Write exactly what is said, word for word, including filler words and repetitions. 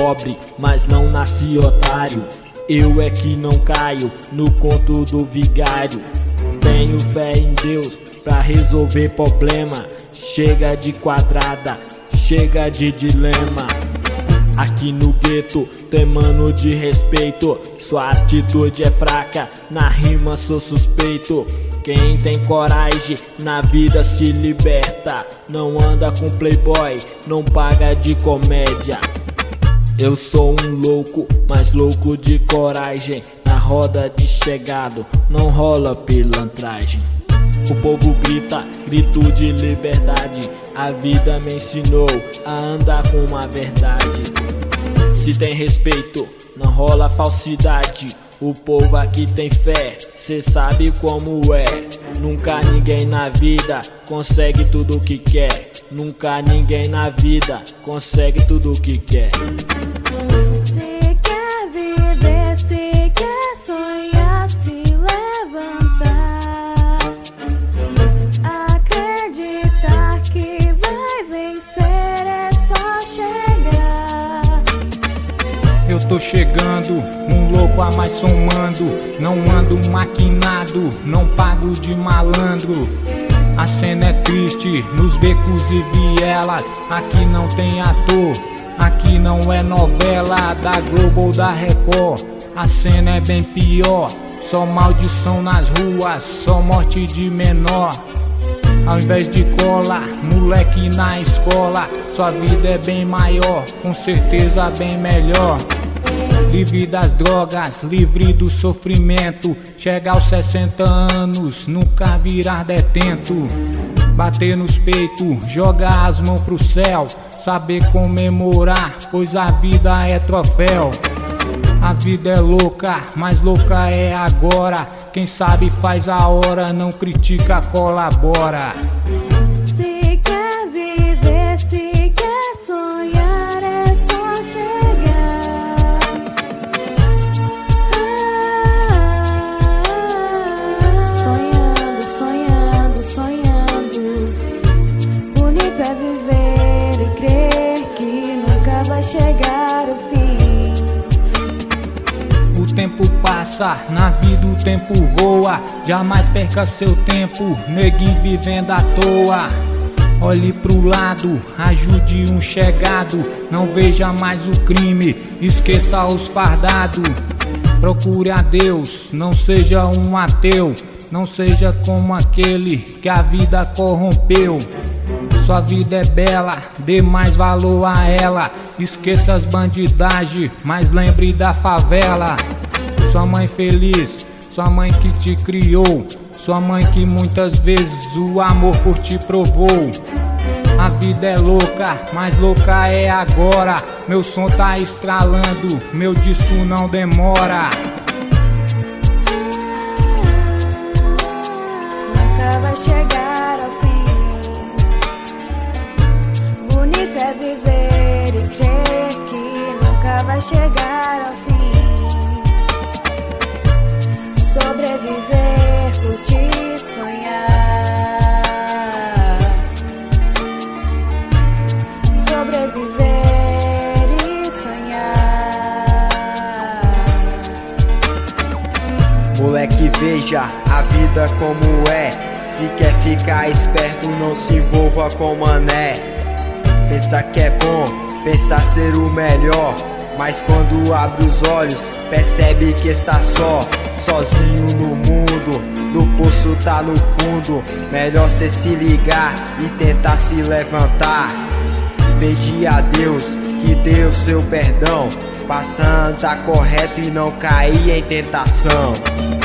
pobre, mas não nasci otário. Eu é que não caio no conto do vigário. Tenho fé em Deus pra resolver problema. Chega de quadrada, chega de dilema. Aqui no gueto tem mano de respeito. Sua atitude é fraca, na rima sou suspeito. Quem tem coragem na vida se liberta. Não anda com playboy, não paga de comédia. Eu sou um louco, mas louco de coragem. Na roda de chegado não rola pilantragem. O povo grita, grito de liberdade. A vida me ensinou a andar com uma verdade. Se tem respeito, não rola falsidade. O povo aqui tem fé, cê sabe como é. Nunca ninguém na vida consegue tudo o que quer. Nunca ninguém na vida consegue tudo o que quer. Se quer viver, se quer sonhar, se levantar, acreditar que vai vencer, é só chegar. Eu tô chegando, um louco a mais somando. Não ando maquinado, não pago de malandro. A cena é triste, nos becos e vielas. Aqui não tem ator, aqui não é novela da Globo ou da Record. A cena é bem pior, só maldição nas ruas, só morte de menor. Ao invés de cola, moleque na escola, sua vida é bem maior, com certeza bem melhor. Livre das drogas, livre do sofrimento. Chega aos sessenta anos, nunca virar detento. Bater nos peitos, jogar as mãos pro céu. Saber comemorar, pois a vida é troféu. A vida é louca, mas louca é agora. Quem sabe faz a hora, não critica, colabora. Se quer viver, se quer sonhar, é só chegar. Sonhando, sonhando, sonhando. Bonito é viver e crer que nunca vai chegar o fim. O tempo passa, na vida o tempo voa. Jamais perca seu tempo, neguinho vivendo à toa. Olhe pro lado, ajude um chegado. Não veja mais o crime, esqueça os fardados. Procure a Deus, não seja um ateu. Não seja como aquele que a vida corrompeu. Sua vida é bela, dê mais valor a ela. Esqueça as bandidagens, mas lembre da favela. Sua mãe feliz, sua mãe que te criou. Sua mãe que muitas vezes o amor por ti provou. A vida é louca, mas louca é agora. Meu som tá estralando, meu disco não demora. Nunca vai chegar ao fim. Bonito é viver e crer que nunca vai chegar ao fim. Sobreviver, curtir, sonhar. Sobreviver e sonhar. Moleque, veja a vida como é. Se quer ficar esperto, não se envolva com mané. Pensa que é bom, pensa ser o melhor, mas quando abre os olhos, percebe que está só. Sozinho no mundo, do poço tá no fundo. Melhor cê se ligar e tentar se levantar. Pedir a Deus que dê o seu perdão, passando tá correto e não cair em tentação.